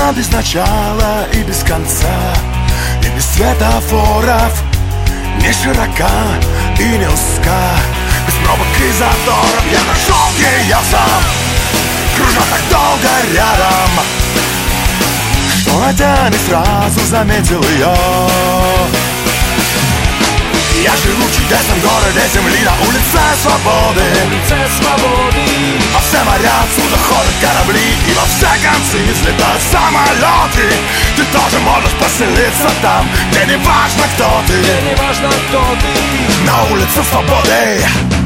Она без начала и без конца, и без светофоров, не широка и не узка, без пробок и заторов. Я нашел ее сам, кружа так долго рядом, что найдя не сразу заметил ее. Я живу в чудесном городе земли, на улице свободы, во все моря отсюда ходят корабли, и во все концы взлетают самолеты. Ты тоже можешь поселиться там, где не важно, кто ты, на улице свободы.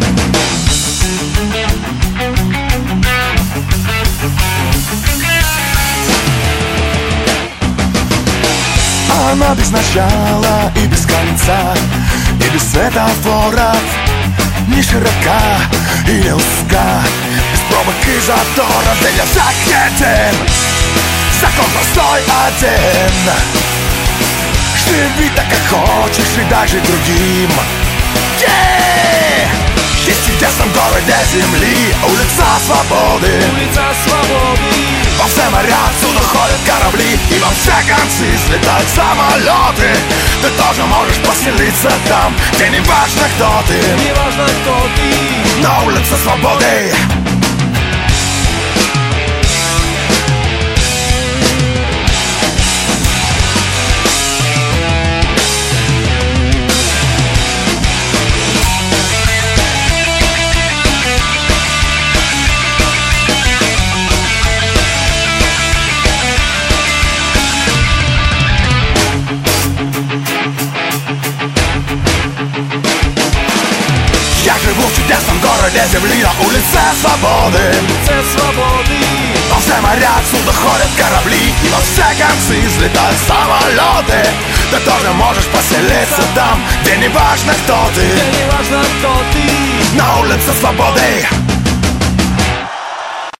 Она без начала и без конца, и без светофоров, не широка и не узка, без пробок и заторов. Для всех един закон простой один: живи так, как хочешь, и дай жить другим. Есть в чудесном городе земли улица свободы, во все моря отсюда ходят корабли, и во все концы взлетают самолеты. Ты тоже можешь поселиться там, где не важно, кто ты, на улице свободы. Я живу в чудесном городе земли, на улице свободы, во все моря отсюда ходят корабли, и во все концы взлетают самолеты. Ты тоже можешь поселиться там, где не важно, кто ты, на улице свободы.